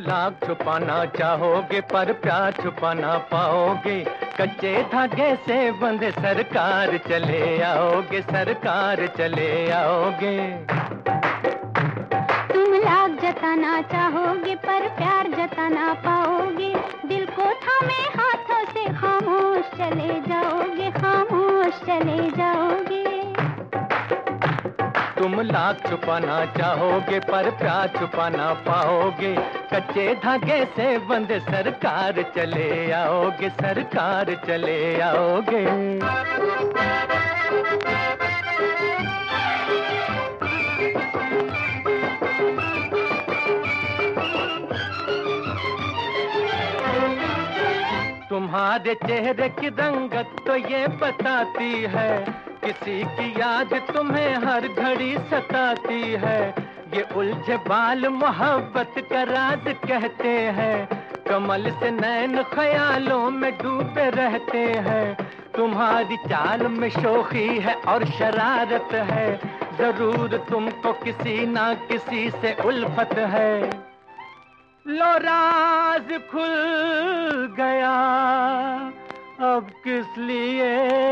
लाख छुपाना चाहोगे पर प्यार छुपा ना पाओगे। कच्चे धागे से बंधे सरकार चले आओगे, सरकार चले आओगे। तुम लाख जताना चाहोगे पर प्यार जता ना पाओगे। दिल को थामे हाथों से खामोश चले जाओगे, खामोश चले जाओगे। तुम लाख छुपाना चाहोगे पर प्यार छुपा ना पाओगे। कच्चे धागे से बंधे सरकार चले आओगे, सरकार चले आओगे। तुम्हारे चेहरे की रंगत तो ये बताती है, किसी की याद तुम्हें हर घड़ी सताती है। ये उलझे बाल मोहब्बत का राज कहते हैं, कमल से नैन ख्यालों में डूबे रहते हैं। तुम्हारी चाल में शोखी है और शरारत है, जरूर तुमको किसी ना किसी से उल्फत है। लो राज खुल गया, अब किस लिए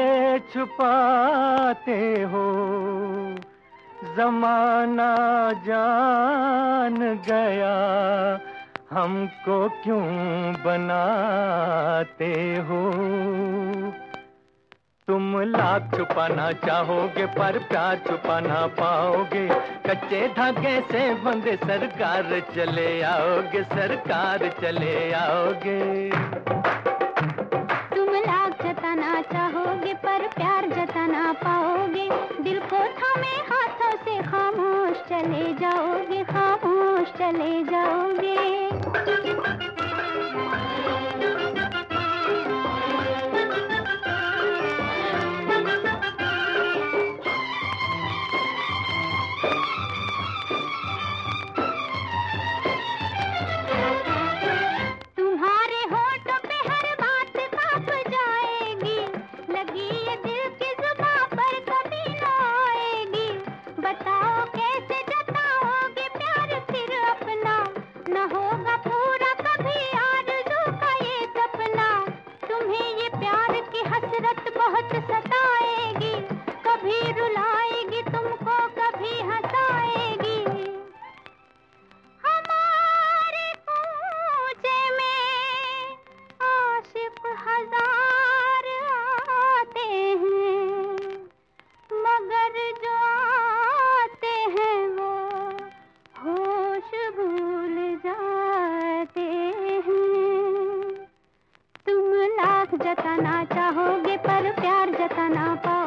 छुपाते हो। जमाना जान गया, हमको क्यों बनाते हो। तुम लाख छुपाना चाहोगे पर प्यार छुपा ना पाओगे। कच्चे धागे से बंधे सरकार चले आओगे, सरकार चले आओगे। तुम लाख जताना चाहोगे पर प्यार जता ना पाओगे। दिल को थामे हाथों से खामोश चले जाओगे, खामोश चले जाओगे। बहुत सताएगी, कभी रुलाएगी तुमको, कभी हंसाएगी। हमारे कूचे में आशिक हजार आते हैं, मगर जो आते हैं वो होश भूल जाते हैं। तुम लाख जताना चाहोगे पर प्यार जता ना पाओगे।